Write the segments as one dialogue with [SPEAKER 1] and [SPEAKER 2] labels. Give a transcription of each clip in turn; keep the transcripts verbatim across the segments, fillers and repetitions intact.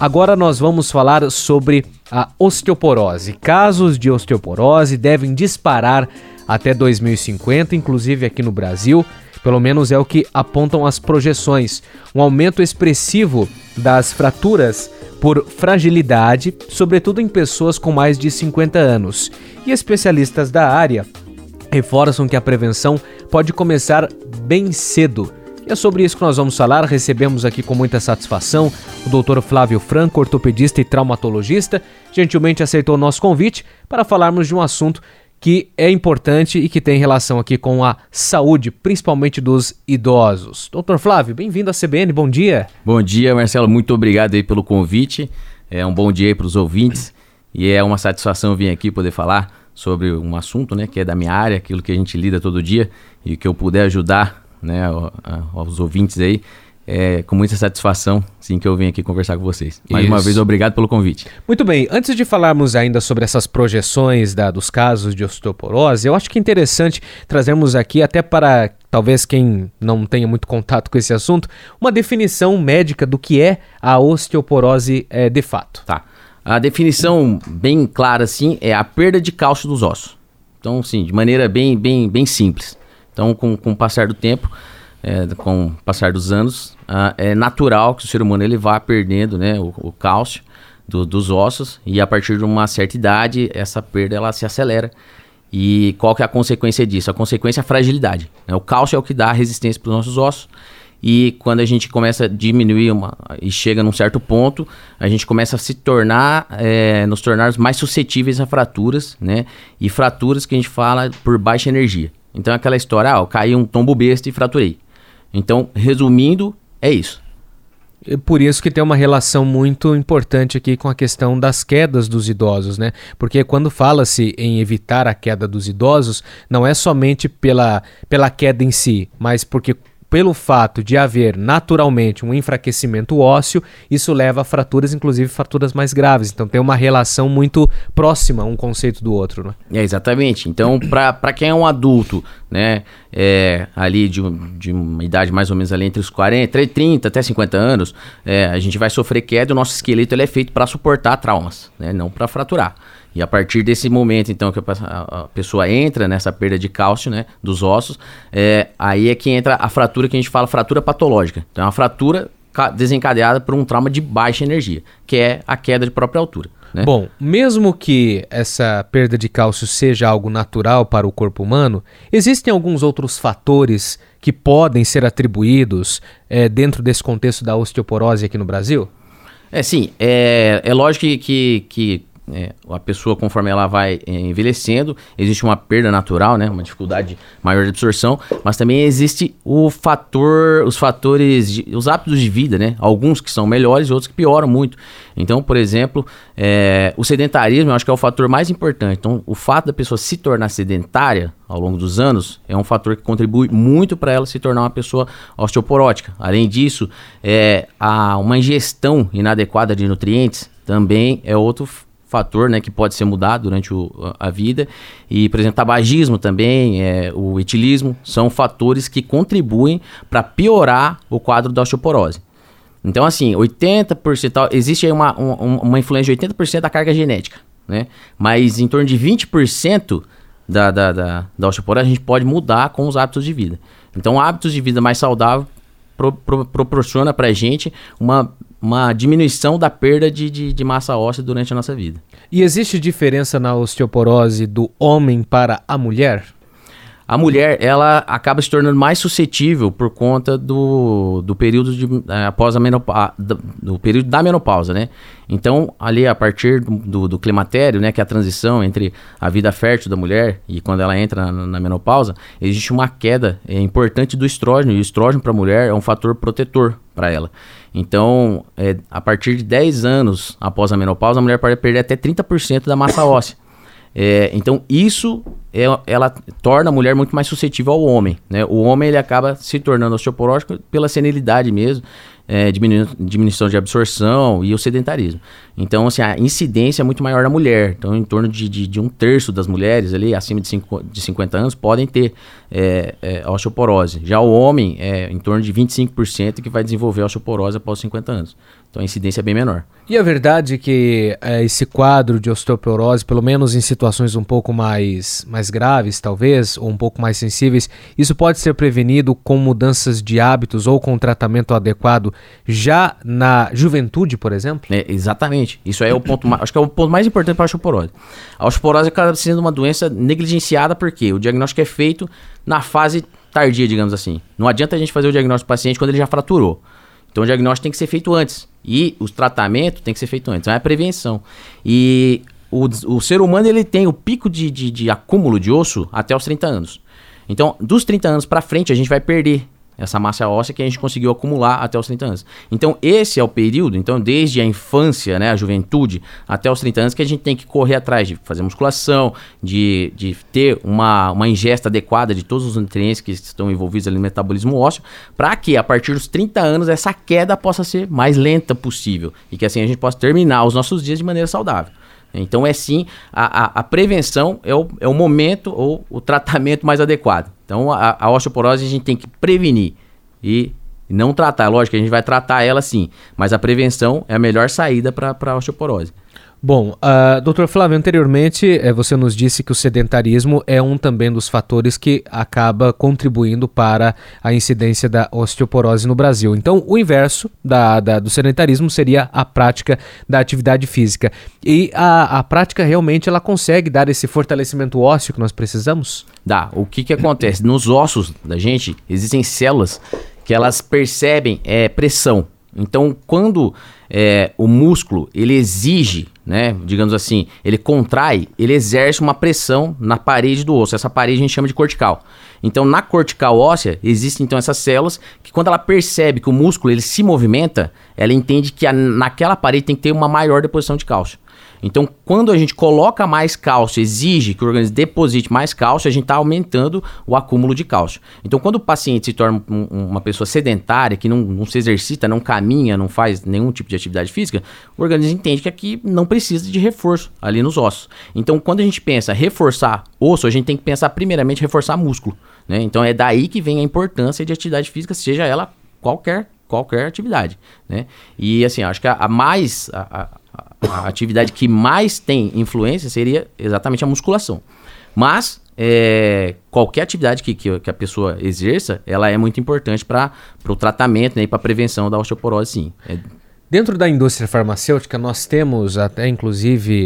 [SPEAKER 1] agora nós vamos falar sobre a osteoporose. Casos de osteoporose devem disparar até dois mil e cinquenta, inclusive aqui no Brasil, pelo menos é o que apontam as projeções. Um aumento expressivo das fraturas por fragilidade, sobretudo em pessoas com mais de cinquenta anos. E especialistas da área reforçam que a prevenção pode começar bem cedo. E é sobre isso que nós vamos falar. Recebemos aqui com muita satisfação o doutor Flávio Franco, ortopedista e traumatologista, gentilmente aceitou o nosso convite para falarmos de um assunto que é importante e que tem relação aqui com a saúde, principalmente dos idosos. doutor Flávio, bem-vindo à C B N, bom dia.
[SPEAKER 2] Bom dia, Marcelo, muito obrigado aí pelo convite. É um bom dia aí para os ouvintes e é uma satisfação vir aqui poder falar sobre um assunto, né, que é da minha área, aquilo que a gente lida todo dia e que eu puder ajudar, né, aos ouvintes aí, é com muita satisfação, sim, que eu venho aqui conversar com vocês. Mais Isso. uma vez, obrigado pelo convite.
[SPEAKER 1] Muito bem, antes de falarmos ainda sobre essas projeções da, dos casos de osteoporose, eu acho que é interessante trazermos aqui, até para talvez quem não tenha muito contato com esse assunto, uma definição médica do que é a osteoporose é, de fato.
[SPEAKER 2] Tá. A definição bem clara, assim, é a perda de cálcio dos ossos. Então, sim, de maneira bem, bem, bem simples. Então, com, com o passar do tempo, é, com o passar dos anos, ah, é natural que o ser humano ele vá perdendo, né, o, o cálcio do, dos ossos, e a partir de uma certa idade, essa perda ela se acelera. E qual que é a consequência disso? A consequência é a fragilidade, né? O cálcio é o que dá resistência para os nossos ossos. E quando a gente começa a diminuir uma, e chega num certo ponto, a gente começa a se tornar, é, nos tornar mais suscetíveis a fraturas, né? E fraturas que a gente fala por baixa energia. Então é aquela história, ah, eu caí um tombo besta e fraturei. Então, resumindo, é isso.
[SPEAKER 1] É por isso que tem uma relação muito importante aqui com a questão das quedas dos idosos, né? Porque quando fala-se em evitar a queda dos idosos, não é somente pela, pela queda em si, mas porque pelo fato de haver naturalmente um enfraquecimento ósseo, isso leva a fraturas, inclusive fraturas mais graves. Então tem uma relação muito próxima um conceito do outro, né?
[SPEAKER 2] É, exatamente. Então, para quem é um adulto, né, é, ali de, de uma idade mais ou menos ali entre os quarenta, trinta até cinquenta anos, é, a gente vai sofrer queda e o nosso esqueleto ele é feito para suportar traumas, né, não para fraturar. E a partir desse momento, então, que a pessoa entra nessa perda de cálcio, né, dos ossos, é, aí é que entra a fratura que a gente fala fratura patológica. Então, é uma fratura desencadeada por um trauma de baixa energia, que é a queda de própria altura, né?
[SPEAKER 1] Bom, mesmo que essa perda de cálcio seja algo natural para o corpo humano, existem alguns outros fatores que podem ser atribuídos é, dentro desse contexto da osteoporose aqui no Brasil?
[SPEAKER 2] É, sim. É, é lógico que... que, que É, a pessoa, conforme ela vai é, envelhecendo, existe uma perda natural, né, uma dificuldade maior de absorção, mas também existe o fator, os fatores, de, os hábitos de vida, né, alguns que são melhores e outros que pioram muito. Então, por exemplo, é, o sedentarismo eu acho que é o fator mais importante. Então, o fato da pessoa se tornar sedentária ao longo dos anos é um fator que contribui muito para ela se tornar uma pessoa osteoporótica. Além disso, é, a, uma ingestão inadequada de nutrientes também é outro fator, né, que pode ser mudado durante o, a vida. E, por exemplo, tabagismo também, é, o etilismo, são fatores que contribuem para piorar o quadro da osteoporose. Então, assim, oitenta por cento, existe aí uma, uma, uma influência de oitenta por cento da carga genética, né? Mas em torno de vinte por cento da, da, da, da osteoporose a gente pode mudar com os hábitos de vida. Então, hábitos de vida mais saudáveis pro, pro, proporciona para a gente uma uma diminuição da perda de, de, de massa óssea durante a nossa vida.
[SPEAKER 1] E existe diferença na osteoporose do homem para a mulher?
[SPEAKER 2] A mulher, ela acaba se tornando mais suscetível por conta do, do período de, após a menopausa, do, do período da menopausa, né? Então, ali a partir do, do, do climatério, né, que é a transição entre a vida fértil da mulher e quando ela entra na, na menopausa, existe uma queda é, importante do estrógeno, e o estrógeno para a mulher é um fator protetor para ela. Então, é, a partir de dez anos após a menopausa, a mulher pode perder até trinta por cento da massa óssea. É, então, isso é, ela torna a mulher muito mais suscetível ao homem, né? O homem ele acaba se tornando osteoporótico pela senilidade mesmo, é, diminu- diminuição de absorção e o sedentarismo. Então, assim, a incidência é muito maior na mulher. Então, em torno de, de, de um terço das mulheres ali, acima de, cinco, de cinquenta anos, podem ter é, é, osteoporose. Já o homem, é em torno de vinte e cinco por cento que vai desenvolver osteoporose após cinquenta anos. Então a incidência é bem menor.
[SPEAKER 1] E a verdade é que é, esse quadro de osteoporose, pelo menos em situações um pouco mais, mais graves, talvez, ou um pouco mais sensíveis, isso pode ser prevenido com mudanças de hábitos ou com tratamento adequado já na juventude, por exemplo?
[SPEAKER 2] É, exatamente. Isso aí é o ponto, mais, acho que é o ponto mais importante para a osteoporose. A osteoporose acaba sendo uma doença negligenciada porque o diagnóstico é feito na fase tardia, digamos assim. Não adianta a gente fazer o diagnóstico do paciente quando ele já fraturou. Então o diagnóstico tem que ser feito antes. E os tratamentos tem que ser feito antes. Então é a prevenção. E o, o ser humano ele tem o pico de, de, de acúmulo de osso até os trinta anos. Então, dos trinta anos para frente, a gente vai perder essa massa óssea que a gente conseguiu acumular até os trinta anos. Então, esse é o período, então, desde a infância, né, a juventude, até os trinta anos, que a gente tem que correr atrás de fazer musculação, de, de ter uma, uma ingesta adequada de todos os nutrientes que estão envolvidos ali no metabolismo ósseo, para que, a partir dos trinta anos, essa queda possa ser mais lenta possível e que, assim, a gente possa terminar os nossos dias de maneira saudável. Então, é sim, a, a, a prevenção é o, é o momento ou o tratamento mais adequado. Então, a, a osteoporose a gente tem que prevenir e não tratar. Lógico que a gente vai tratar ela sim, mas a prevenção é a melhor saída para a osteoporose.
[SPEAKER 1] Bom, uh, doutor Flávio, anteriormente eh, você nos disse que o sedentarismo é um também dos fatores que acaba contribuindo para a incidência da osteoporose no Brasil. Então, o inverso da, da, do sedentarismo seria a prática da atividade física. E a, a prática realmente ela consegue dar esse fortalecimento ósseo que nós precisamos?
[SPEAKER 2] Dá. O que, que acontece? Nos ossos da gente existem células que elas percebem é, pressão. Então, quando é, o músculo ele exige, né, digamos assim, ele contrai, ele exerce uma pressão na parede do osso. Essa parede a gente chama de cortical. Então, na cortical óssea, existem então essas células que quando ela percebe que o músculo ele se movimenta, ela entende que a, naquela parede tem que ter uma maior deposição de cálcio. Então, quando a gente coloca mais cálcio, exige que o organismo deposite mais cálcio, a gente está aumentando o acúmulo de cálcio. Então, quando o paciente se torna um, uma pessoa sedentária, que não, não se exercita, não caminha, não faz nenhum tipo de atividade física, o organismo entende que aqui não precisa de reforço ali nos ossos. Então, quando a gente pensa reforçar osso, a gente tem que pensar primeiramente reforçar músculo, né? Então, é daí que vem a importância de atividade física, seja ela qualquer, qualquer atividade, né? E assim, acho que a, a mais... A, a, A atividade que mais tem influência seria exatamente a musculação. Mas é, qualquer atividade que, que, que a pessoa exerça, ela é muito importante para o tratamento, né, e para a prevenção da osteoporose, sim. É...
[SPEAKER 1] Dentro da indústria farmacêutica, nós temos até inclusive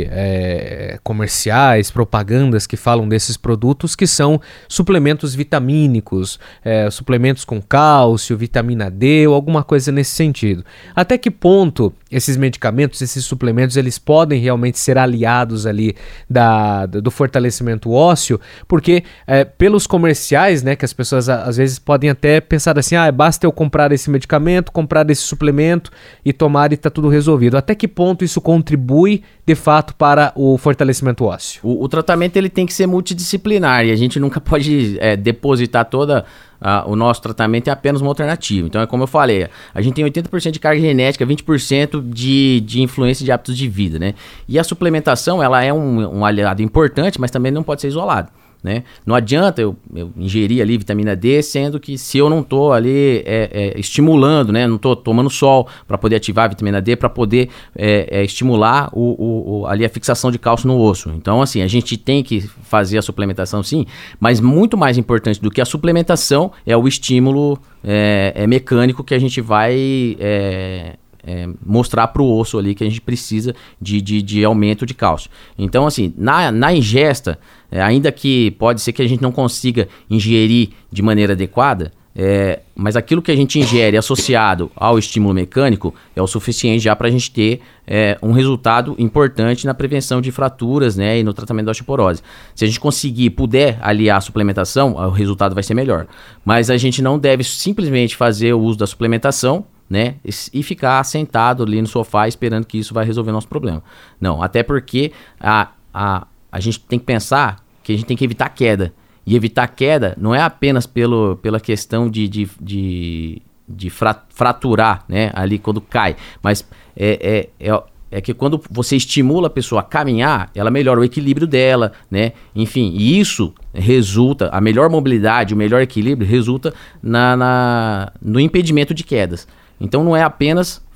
[SPEAKER 1] é, comerciais, propagandas que falam desses produtos que são suplementos vitamínicos, é, suplementos com cálcio, vitamina D ou alguma coisa nesse sentido. Até que ponto esses medicamentos, esses suplementos, eles podem realmente ser aliados ali da, do fortalecimento ósseo? Porque é, pelos comerciais, né, que as pessoas às vezes podem até pensar assim, ah, basta eu comprar esse medicamento, comprar esse suplemento e tomar e está tudo resolvido. Até que ponto isso contribui, de fato, para o fortalecimento ósseo?
[SPEAKER 2] O, o tratamento ele tem que ser multidisciplinar e a gente nunca pode é, depositar toda a, o nosso tratamento em apenas uma alternativa. Então, é como eu falei, a gente tem oitenta por cento de carga genética, vinte por cento de, de influência de hábitos de vida, né? E a suplementação, ela é um, um aliado importante, mas também não pode ser isolado, né? Não adianta eu, eu ingerir ali vitamina D, sendo que se eu não estou ali é, é, estimulando, né? Não estou tomando sol para poder ativar a vitamina D, para poder é, é, estimular o, o, o, ali a fixação de cálcio no osso. Então, assim, a gente tem que fazer a suplementação sim, mas muito mais importante do que a suplementação é o estímulo é, é mecânico que a gente vai... É, É, mostrar para o osso ali que a gente precisa de, de, de aumento de cálcio. Então, assim, na, na ingesta, é, ainda que pode ser que a gente não consiga ingerir de maneira adequada, é, mas aquilo que a gente ingere associado ao estímulo mecânico é o suficiente já para a gente ter é, um resultado importante na prevenção de fraturas, né, e no tratamento da osteoporose. Se a gente conseguir, puder aliar a suplementação, o resultado vai ser melhor. Mas a gente não deve simplesmente fazer o uso da suplementação, né, e ficar sentado ali no sofá esperando que isso vai resolver o nosso problema. Não, até porque a, a, a gente tem que pensar que a gente tem que evitar queda. E evitar queda não é apenas pelo, pela questão de, de, de, de fraturar, né, ali quando cai, mas é, é, é, é que quando você estimula a pessoa a caminhar, ela melhora o equilíbrio dela, né, enfim, e isso resulta, a melhor mobilidade, o melhor equilíbrio resulta na, na, no impedimento de quedas. Então não é apenas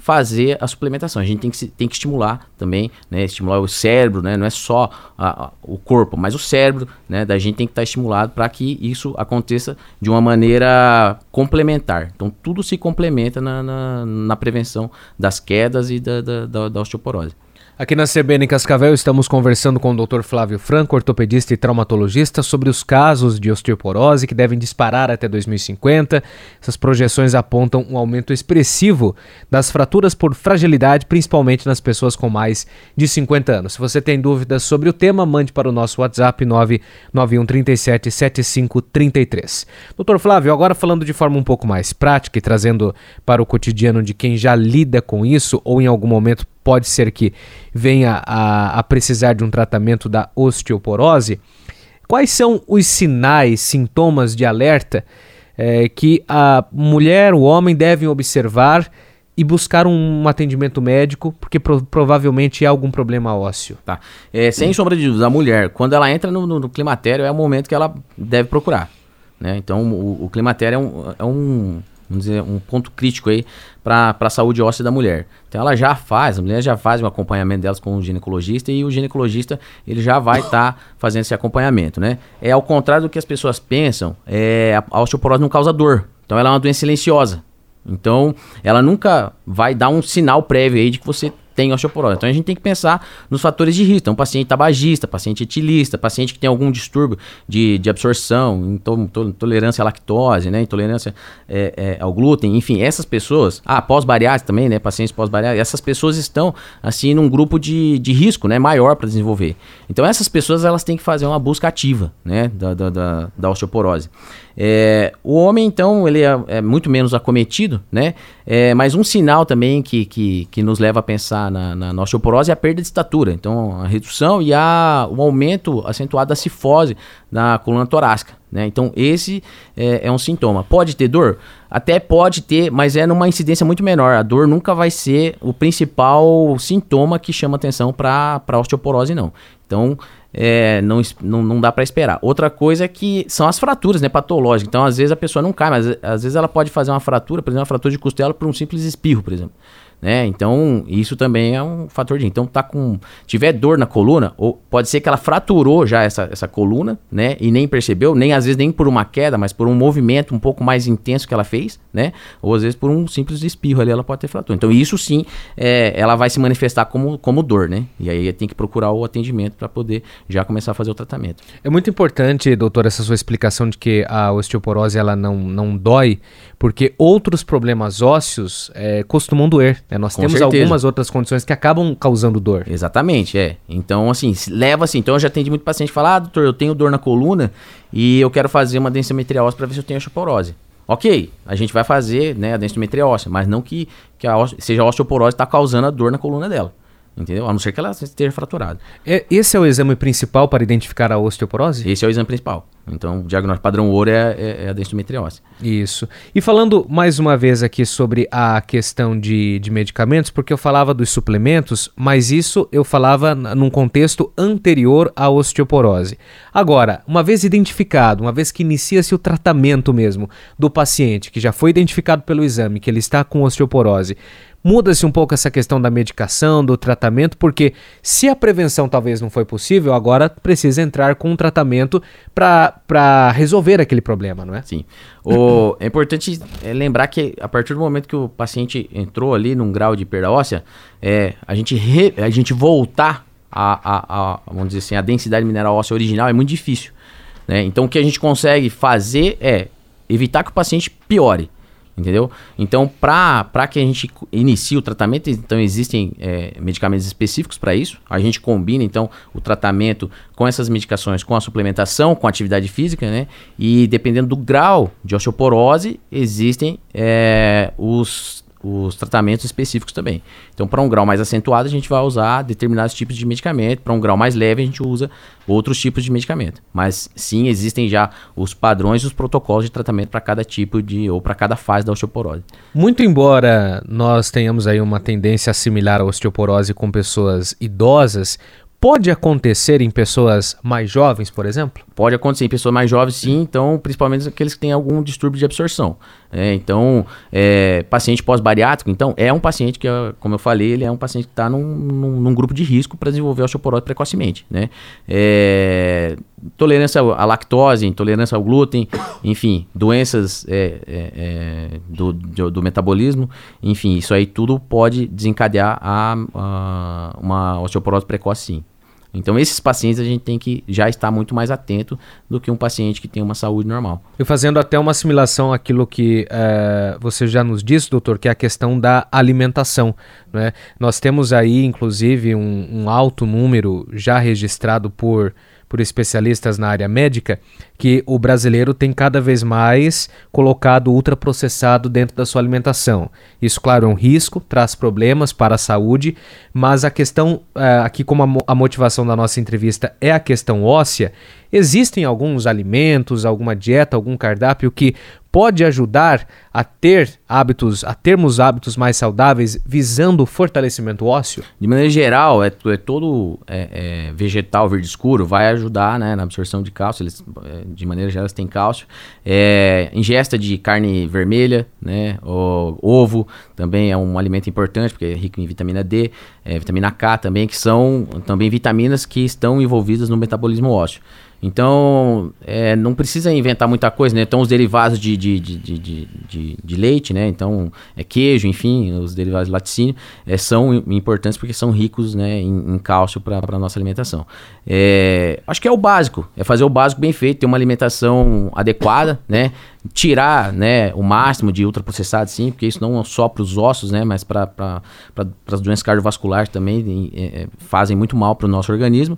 [SPEAKER 2] fazer a suplementação. A gente tem que, tem que estimular também, né, estimular o cérebro, né, não é só a, a, o corpo, mas o cérebro, né, da gente tem que estar estimulado para que isso aconteça de uma maneira complementar. Então tudo se complementa na, na, na prevenção das quedas e da, da, da, da osteoporose.
[SPEAKER 1] Aqui na C B N Cascavel estamos conversando com o doutor Flávio Franco, ortopedista e traumatologista, sobre os casos de osteoporose que devem disparar até dois mil e cinquenta. Essas projeções apontam um aumento expressivo das fraturas por fragilidade, principalmente nas pessoas com mais de cinquenta anos. Se você tem dúvidas sobre o tema, mande para o nosso WhatsApp nove nove um três sete sete cinco três três. doutor Flávio, agora falando de forma um pouco mais prática e trazendo para o cotidiano de quem já lida com isso ou em algum momento pode ser que venha a, a precisar de um tratamento da osteoporose, quais são os sinais, sintomas de alerta é, que a mulher, o homem devem observar e buscar um atendimento médico, porque pro, provavelmente há algum problema ósseo?
[SPEAKER 2] Tá. É, sem sombra de dúvida, a mulher, quando ela entra no, no, no climatério, é o momento que ela deve procurar, né? Então, o, o climatério é um... É um vamos dizer, um ponto crítico aí para a saúde óssea da mulher. Então ela já faz, a mulher já faz um acompanhamento delas com o ginecologista e o ginecologista ele já vai estar tá fazendo esse acompanhamento, né? É ao contrário do que as pessoas pensam, é, a osteoporose não causa dor, então ela é uma doença silenciosa. Então ela nunca vai dar um sinal prévio aí de que você tem osteoporose. Então a gente tem que pensar nos fatores de risco. Então, paciente tabagista, paciente etilista, paciente que tem algum distúrbio de, de absorção, intolerância à lactose, né, intolerância é, é, ao glúten, enfim, essas pessoas, ah, pós-bariátrica também, né, pacientes pós-bariátrica, essas pessoas estão, assim, num grupo de, de risco, né, maior para desenvolver. Então, essas pessoas, elas têm que fazer uma busca ativa, né, da, da, da, da osteoporose. É, o homem, então, ele é, é muito menos acometido, né, é, mas um sinal também que, que, que nos leva a pensar na, na, na osteoporose é a perda de estatura. Então, a redução e a, o aumento acentuado da cifose na coluna torácica, né? Então, esse é, é um sintoma. Pode ter dor? Até pode ter, mas é numa incidência muito menor. A dor nunca vai ser o principal sintoma que chama atenção para a osteoporose, não. Então, é, não, não, não dá para esperar. Outra coisa é que são as fraturas, né, patológicas. Então, às vezes a pessoa não cai, mas às vezes ela pode fazer uma fratura, por exemplo, uma fratura de costela por um simples espirro, por exemplo. Né? Então, isso também é um fator de... Então, tá com... tiver dor na coluna, ou pode ser que ela fraturou já essa, essa coluna, né? E nem percebeu, nem às vezes nem por uma queda, mas por um movimento um pouco mais intenso que ela fez, né? Ou às vezes por um simples espirro ali, ela pode ter fratura. Então, isso sim, é, ela vai se manifestar como, como dor, né? E aí tem que procurar o atendimento para poder já começar a fazer o tratamento.
[SPEAKER 1] É muito importante, doutor, essa sua explicação de que a osteoporose, ela não, não dói, porque outros problemas ósseos é, costumam doer. É, nós Com temos certeza. algumas outras condições que acabam causando dor.
[SPEAKER 2] Exatamente, é. Então, assim, leva assim. Então, eu já atendi muito paciente que fala, ah, doutor, eu tenho dor na coluna e eu quero fazer uma densitometria óssea para ver se eu tenho osteoporose. Ok, a gente vai fazer, né, a densitometria óssea, mas não que, que a oste- seja a osteoporose está causando a dor na coluna dela. Entendeu? A não ser que ela esteja fraturada.
[SPEAKER 1] É, esse é o exame principal para identificar a osteoporose?
[SPEAKER 2] Esse é o exame principal. Então, o diagnóstico padrão ouro é, é, é a densitometria óssea.
[SPEAKER 1] Isso. E falando mais uma vez aqui sobre a questão de, de medicamentos, porque eu falava dos suplementos, mas isso eu falava num contexto anterior à osteoporose. Agora, uma vez identificado, uma vez que inicia-se o tratamento mesmo do paciente, que já foi identificado pelo exame, que ele está com osteoporose, muda-se um pouco essa questão da medicação, do tratamento, porque se a prevenção talvez não foi possível, agora precisa entrar com um tratamento para resolver aquele problema, não é?
[SPEAKER 2] Sim. O, é importante lembrar que a partir do momento que o paciente entrou ali num grau de perda óssea, é, a, gente re, a gente voltar a, a, a, vamos dizer assim, a densidade mineral óssea original é muito difícil, né? Então o que a gente consegue fazer é evitar que o paciente piore. Entendeu? Então, para que a gente inicie o tratamento, então existem é, medicamentos específicos para isso. A gente combina, então, o tratamento com essas medicações, com a suplementação, com a atividade física, né? E dependendo do grau de osteoporose, existem é, os, os tratamentos específicos também. Então, para um grau mais acentuado, a gente vai usar determinados tipos de medicamento. Para um grau mais leve, a gente usa outros tipos de medicamento. Mas sim, existem já os padrões e os protocolos de tratamento para cada tipo de, ou para cada fase da osteoporose.
[SPEAKER 1] Muito embora nós tenhamos aí uma tendência a assimilar a osteoporose com pessoas idosas, pode acontecer em pessoas mais jovens, por exemplo?
[SPEAKER 2] Pode acontecer em pessoas mais jovens, sim, então, principalmente aqueles que têm algum distúrbio de absorção. É, então, é, paciente pós-bariátrico, então, é um paciente que, como eu falei, ele é um paciente que está num, num, num grupo de risco para desenvolver osteoporose precocemente, né? É, tolerância à lactose, intolerância ao glúten, enfim, doenças é, é, é, do, do, do metabolismo, enfim, isso aí tudo pode desencadear a, a, uma osteoporose precoce, sim. Então, esses pacientes a gente tem que já estar muito mais atento do que um paciente que tem uma saúde normal.
[SPEAKER 1] E fazendo até uma assimilação àquilo que uh, você já nos disse, doutor, que é a questão da alimentação, né? Nós temos aí, inclusive, um, um alto número já registrado por, por especialistas na área médica, que o brasileiro tem cada vez mais colocado ultraprocessado dentro da sua alimentação. Isso, claro, é um risco, traz problemas para a saúde, mas a questão, uh, aqui como a, mo- a motivação da nossa entrevista é a questão óssea, existem alguns alimentos, alguma dieta, algum cardápio que pode ajudar a ter hábitos, a termos hábitos mais saudáveis visando o fortalecimento ósseo?
[SPEAKER 2] De maneira geral, é, é todo é, é, vegetal verde escuro vai ajudar, né, na absorção de cálcio. Eles, é, de maneira geral, eles têm cálcio. É, ingesta de carne vermelha, né, o, ovo também é um alimento importante porque é rico em vitamina D, é, vitamina K também, que são também vitaminas que estão envolvidas no metabolismo ósseo. Então, é, não precisa inventar muita coisa, né? Então, os derivados de, de, de, de, de, de leite, né? Então, é queijo, enfim, os derivados de laticínio é, são importantes porque são ricos, né, em, em cálcio para a nossa alimentação. É, acho que é o básico, é fazer o básico bem feito, ter uma alimentação adequada, né? Tirar, né, o máximo de ultraprocessados, sim, porque isso não só para os ossos, né, mas para pra, as doenças cardiovasculares também é, fazem muito mal para o nosso organismo.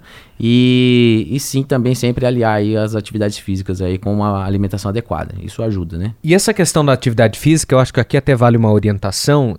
[SPEAKER 2] E, e sim, também sempre aliar aí as atividades físicas aí com uma alimentação adequada. Isso ajuda, né?
[SPEAKER 1] E essa questão da atividade física, eu acho que aqui até vale uma orientação,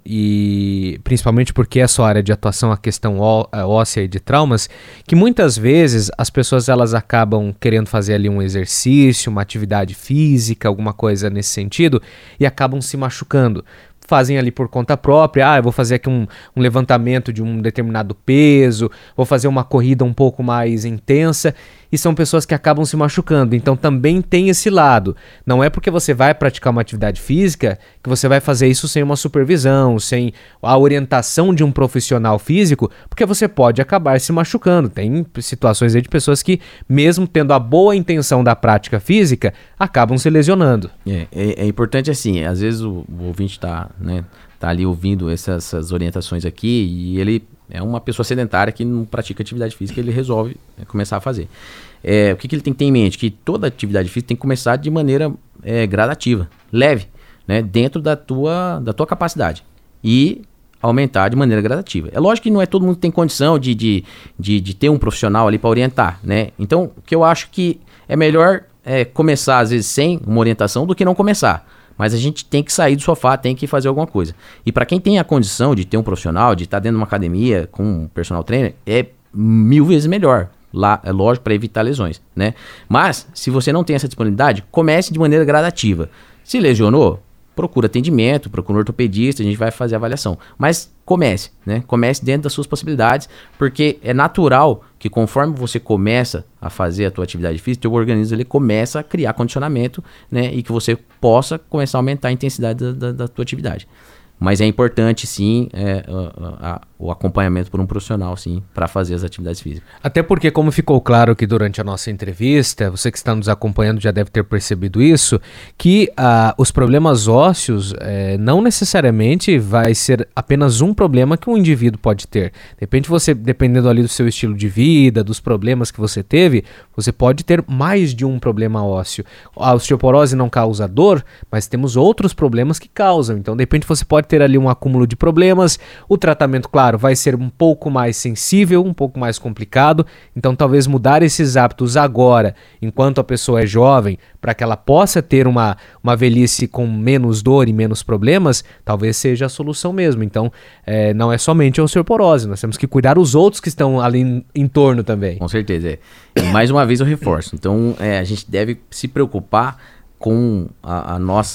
[SPEAKER 1] e principalmente porque é sua área de atuação, a questão ó, óssea e de traumas, que muitas vezes as pessoas elas acabam querendo fazer ali um exercício, uma atividade física, alguma coisa nesse sentido, e acabam se machucando. Fazem ali por conta própria, ah, eu vou fazer aqui um, um levantamento de um determinado peso, vou fazer uma corrida um pouco mais intensa, e são pessoas que acabam se machucando. Então também tem esse lado. Não é porque você vai praticar uma atividade física que você vai fazer isso sem uma supervisão, sem a orientação de um profissional físico, porque você pode acabar se machucando. Tem situações aí de pessoas que, mesmo tendo a boa intenção da prática física, acabam se lesionando.
[SPEAKER 2] É, é, é importante assim, às vezes o, o ouvinte está, né, tá ali ouvindo essas, essas orientações aqui e ele é uma pessoa sedentária que não pratica atividade física, ele resolve é, começar a fazer. É, o que, que ele tem que ter em mente? Que toda atividade física tem que começar de maneira é, gradativa, leve, né, dentro da tua, da tua capacidade e aumentar de maneira gradativa. É lógico que não é todo mundo que tem condição de, de, de, de ter um profissional ali para orientar, né? Então, o que eu acho que é melhor é, começar às vezes sem uma orientação do que não começar. Mas a gente tem que sair do sofá, tem que fazer alguma coisa. E para quem tem a condição de ter um profissional, de estar dentro de uma academia com um personal trainer, é mil vezes melhor. Lá, é lógico, para evitar lesões, né? Mas, se você não tem essa disponibilidade, comece de maneira gradativa. Se lesionou, procura atendimento, procura um ortopedista, a gente vai fazer a avaliação. Mas comece, né? Comece dentro das suas possibilidades, porque é natural que conforme você começa a fazer a tua atividade física, teu organismo ele começa a criar condicionamento, né? E que você possa começar a aumentar a intensidade da, da, da tua atividade. Mas é importante, sim, é, a, a, o acompanhamento por um profissional, sim, para fazer as atividades físicas.
[SPEAKER 1] Até porque, como ficou claro aqui durante a nossa entrevista, você que está nos acompanhando já deve ter percebido isso, que ah, os problemas ósseos eh, não necessariamente vai ser apenas um problema que um indivíduo pode ter. De repente, você, dependendo ali do seu estilo de vida, dos problemas que você teve, você pode ter mais de um problema ósseo. A osteoporose não causa dor, mas temos outros problemas que causam. Então, de repente, você pode ter ali um acúmulo de problemas. O tratamento, claro, vai ser um pouco mais sensível, um pouco mais complicado. Então, talvez mudar esses hábitos agora, enquanto a pessoa é jovem, para que ela possa ter uma, uma velhice com menos dor e menos problemas, talvez seja a solução mesmo. Então, é, não é somente a osteoporose, nós temos que cuidar os outros que estão ali em, em torno também.
[SPEAKER 2] Com certeza, é. E mais uma vez eu reforço. Então, é, a gente deve se preocupar com a, a nossa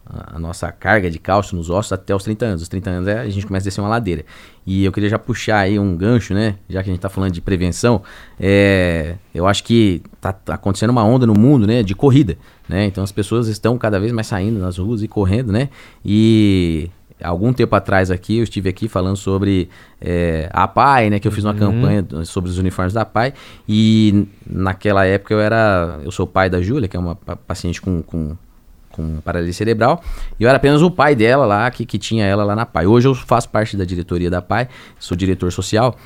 [SPEAKER 2] a nossa carga de cálcio nos ossos até os trinta anos. Os trinta anos é, a gente começa a descer uma ladeira. E eu queria já puxar aí um gancho, né? Já que a gente tá falando de prevenção, é, eu acho que tá, tá acontecendo uma onda no mundo, né? De corrida, né? Então as pessoas estão cada vez mais saindo nas ruas e correndo, né? E algum tempo atrás aqui, eu estive aqui falando sobre é, a P A I, né? Que eu fiz uma uhum. campanha sobre os uniformes da P A I. E naquela época eu era... Eu sou pai da Júlia, que é uma paciente com... com com paralisia cerebral, e eu era apenas o pai dela lá, que, que tinha ela lá na P A I. Hoje eu faço parte da diretoria da P A I, sou diretor social,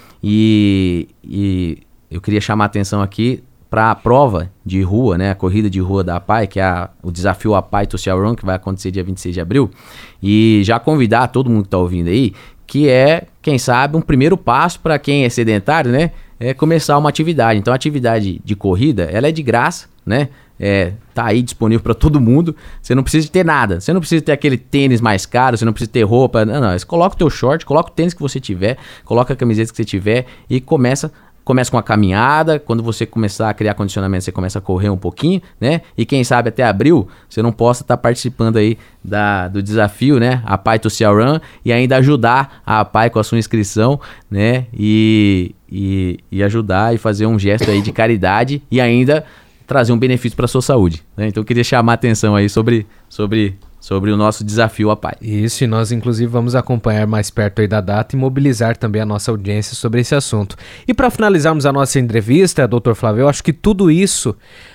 [SPEAKER 2] e, e eu queria chamar a atenção aqui para a prova de rua, né, a corrida de rua da P A I, que é a, o desafio A P A I Social Run, que vai acontecer dia vinte e seis de abril, e já convidar todo mundo que está ouvindo aí, que é, quem sabe, um primeiro passo para quem é sedentário, né, é começar uma atividade. Então a atividade de corrida, ela é de graça, né, É, tá aí disponível para todo mundo. Você não precisa ter nada. Você não precisa ter aquele tênis mais caro. Você não precisa ter roupa. Não, não. Você coloca o teu short, coloca o tênis que você tiver, coloca a camiseta que você tiver e começa, começa com a caminhada. Quando você começar a criar condicionamento, você começa a correr um pouquinho, né? E quem sabe até abril você não possa estar tá participando aí da, do desafio, né? A P A I Social Run, e ainda ajudar a P A I com a sua inscrição, né? E, e, e ajudar e fazer um gesto aí de caridade e ainda trazer um benefício para a sua saúde, né? Então eu queria chamar a atenção aí sobre, sobre, sobre o nosso desafio A P A I.
[SPEAKER 1] Isso, e nós inclusive vamos acompanhar mais perto aí da data e mobilizar também a nossa audiência sobre esse assunto. E para finalizarmos a nossa entrevista, doutor Flávio, eu acho que tudo isso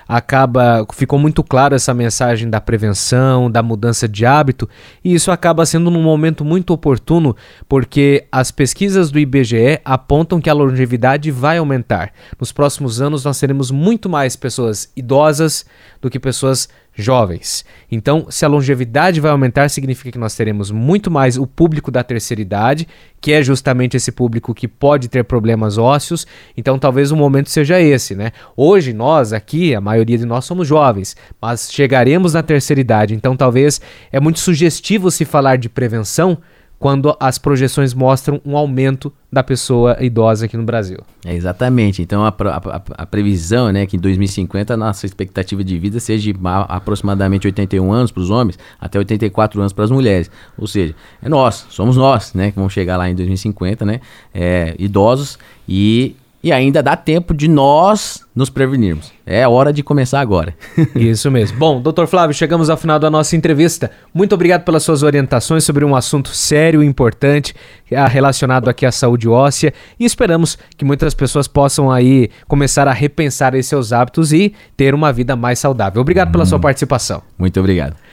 [SPEAKER 1] acaba, ficou muito claro essa mensagem da prevenção, da mudança de hábito, e isso acaba sendo num momento muito oportuno, porque as pesquisas do I B G E apontam que a longevidade vai aumentar. Nos próximos anos nós teremos muito mais pessoas idosas do que pessoas jovens. Então, se a longevidade vai aumentar, significa que nós teremos muito mais o público da terceira idade, que é justamente esse público que pode ter problemas ósseos. Então, talvez o momento seja esse, né? Hoje, nós aqui, a maioria de nós somos jovens, mas chegaremos na terceira idade. Então, talvez é muito sugestivo se falar de prevenção quando as projeções mostram um aumento da pessoa idosa aqui no Brasil.
[SPEAKER 2] É, exatamente. Então, a, a, a previsão é, né, que em dois mil e cinquenta a nossa expectativa de vida seja de a, aproximadamente oitenta e um anos para os homens, até oitenta e quatro anos para as mulheres. Ou seja, é nós, somos nós, né, que vamos chegar lá em dois mil e cinquenta, né, é, idosos, e, e ainda dá tempo de nós nos prevenirmos. É hora de começar agora.
[SPEAKER 1] Isso mesmo. Bom, doutor Flávio, chegamos ao final da nossa entrevista. Muito obrigado pelas suas orientações sobre um assunto sério e importante relacionado aqui à saúde óssea, e esperamos que muitas pessoas possam aí começar a repensar esses seus hábitos e ter uma vida mais saudável. Obrigado pela hum. sua participação.
[SPEAKER 2] Muito obrigado.